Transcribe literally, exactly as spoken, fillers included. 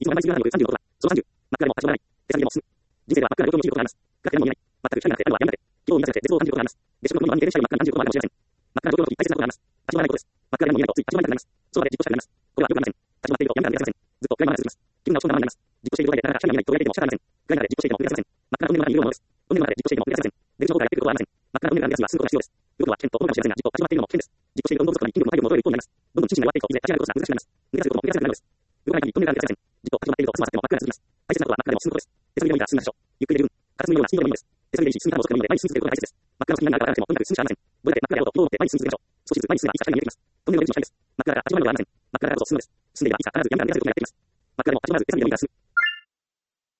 いつも毎週がないよるさんじゅうのことだ。そのさんじゅう、真っ暗でも始まらない。手先でも進む。人生は真っ暗で状況の日常をこうあります。が誰も見えない。全く光なんてあるのは闇なんで。今日を見出せ絶望を感じることがあります。で、食の国の人間でしたり真っ暗な何十個もあるかもしれません。真っ暗な状況の時大切なことがあります。始まらないことです。真っ暗でも見えないとつい立ち止まりたくなります。その場でじっとしたくなります。これはよくありません。立ち止まっていると闇から見えません。ずっと暗いまま続きます。気分が落ち込んだままになります。じっとしている状態でなかなか光が見えないと言われても仕方ありません。暗い中でじっとしていても繰り出せません。真っ暗なトンネルの中にいるようなものです。トンネルの中でじっとしていても繰り出せません。出口の方からやってくることはありません。真っ暗なトンネルからやってくることが必要です。ということは、賢人が見えないとはすぐに自己、自己性の目標が大切です。真っ暗なトンネルの中にいるようなものです。どんどん止まっているのも危険です。自己性がどんどん外に筋力の体力も衰える一方になります。どんどん心身が弱っていくと、いずれ立ち上がることが難しくなります。抜け出すことも繰り出せなくなるのです。動かない限りトンネルが抜け出せません。じっと立ち止まっていると、いつまでも真っ暗が続きます。大切なことは真っ暗でも進むことです。手探りでもいいから進むでしょう。ゆっくりで十分。片隅のようなスピードでもいいのです。手探りでいいし、進み方も少なくてもいいので、毎日進むことが大切です。真っ暗な隙間に何が現れてもとにかく進むしかありません。どれだけ真っ暗であろうと、希望を持って毎日進む続けましょう。少しずつ毎日進めばいつか光が見えてきます。トンネルの出口の下です。真っ暗から始まるのではありません。真っ暗だからこそ進むのです。進んでいればいつか必ず闇から抜け出せることになっています。真っ暗でも始まらず手探りでもいいから進む。